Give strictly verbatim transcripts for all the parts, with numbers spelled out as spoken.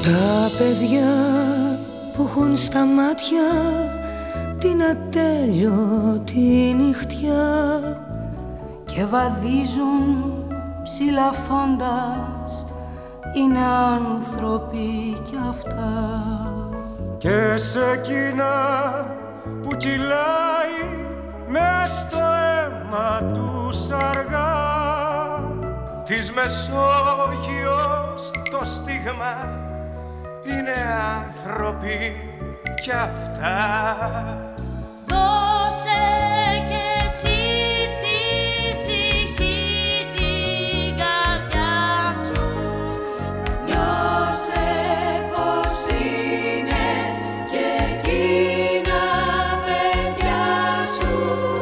Τα παιδιά που έχουν στα μάτια την ατέλειωτη νυχτιά και βαδίζουν ψηλαφώντας, είναι άνθρωποι κι αυτά. Και σε εκείνα που κυλάει μες στο αίμα τους αργά της Μεσόγειος το στίγμα, είναι άνθρωποι κι αυτά. Δώσε κι εσύ την ψυχή, την καρδιά σου. Νιώσε πως είναι και εκείνα παιδιά σου,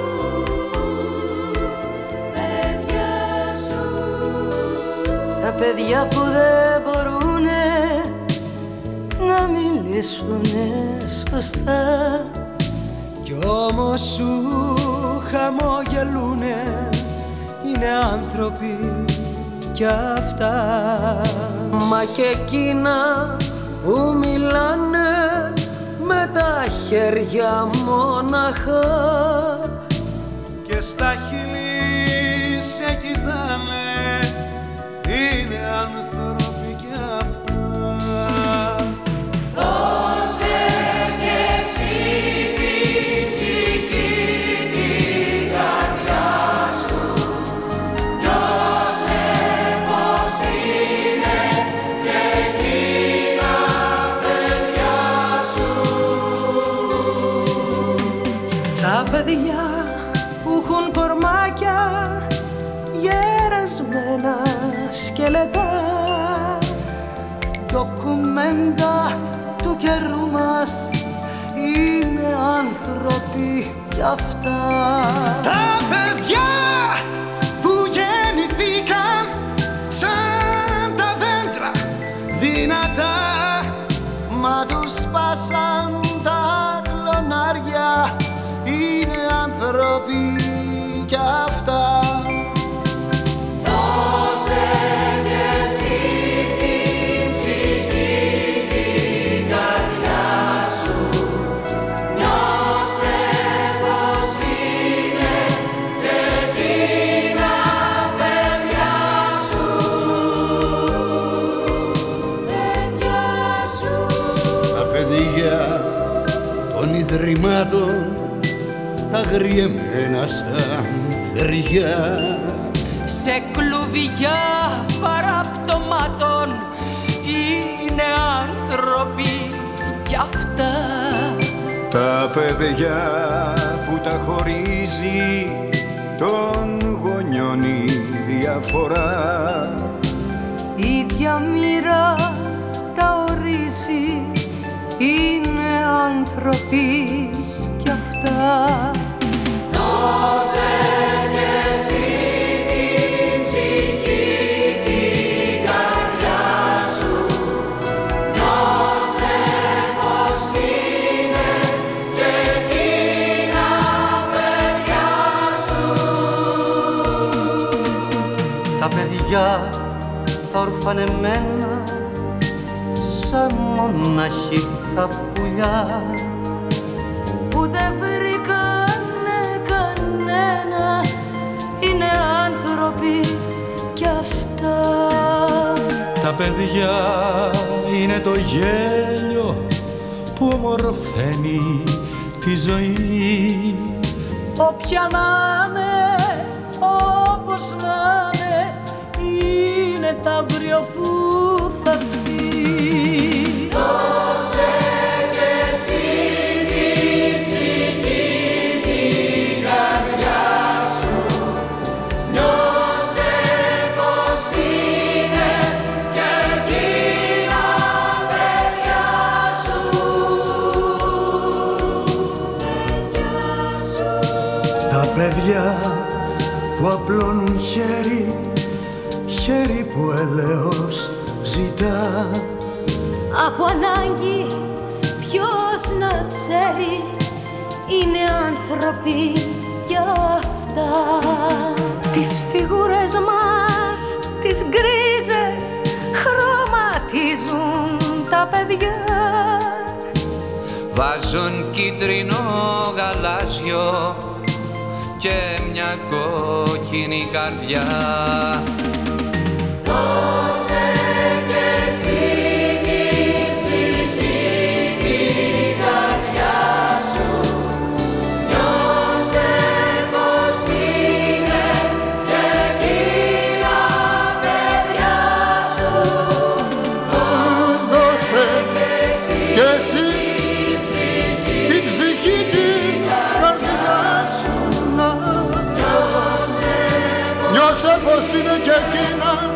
παιδιά σου. Τα παιδιά που δεν μπορούνε να μιλήσουνε σωστά κι όμως σου χαμογελούνε, είναι άνθρωποι κι αυτά. Μα και εκείνα που μιλάνε με τα χέρια μοναχά και στα χείλη σε κοιτάνε, είναι άνθρωποι κι αυτά. Δώσε κι εσύ την ψυχή, την καρδιά σου. Νιώσε πως είναι και εκείνα παιδιά σου. Τα παιδιά που έχουν κορμάκια γερασμένα σκελετά, ντοκουμέντα του καιρού μας, είναι άνθρωποι κι αυτά. Τα παιδιά που γεννηθήκαν σαν τα δέντρα δυνατά, μα τους σπάσαν τα κλονάρια, είναι άνθρωποι κι αυτά. Δώσε κι εσύ την ψυχή, την καρδιά σου. Νιώσε πως είναι και εκείνα παιδιά σου, παιδιά σου. Τα παιδιά των ιδρυμάτων, τα αγριεμένα σαν θεριά, σε κλουβιά παραπτωμάτων, είναι άνθρωποι κι αυτά. Τα παιδιά που τα χωρίζει των γονιών η διαφορά, Ίδια μοίρα τα ορίζει, είναι άνθρωποι κι αυτά. Δώσε κι εσύ την ψυχή, την καρδιά σου. Νιώσε πως είναι και εκείνα παιδιά σου. Τα παιδιά τα ορφανεμένα σαν μοναχικά πουλιά που δεν βρήκανε κανένα, είναι άνθρωποι κι αυτά. Τα παιδιά είναι το γέλιο που ομορφαίνει τη ζωή. Όποια να είναι, όπως να είναι, είναι τ' αύριο που θα έρθει. Δώσε κι εσύ την ψυχή, την καρδιά σου. Νιώσε πως είναι και εκείνα παιδιά σου, παιδιά σου. τα παιδιά που απλώνουν χέρι, χέρι που ελέος ζητά. Από ανάγκη ποιος να ξέρει, είναι άνθρωποι κι αυτά. Τις φιγούρες μας, τις γκρίζες, χρωματίζουν τα βάζουν κίτρινο γαλάζιο και μια κόκκινη καρδιά. Δώσε κι εσύ την ψυχή, την καρδιά σου, νιώσε πως είναι και εκείνα παιδιά σου. Δώσε κι εσύ την ψυχή, την καρδιά σου, να νιώσε πως είναι και εκείνα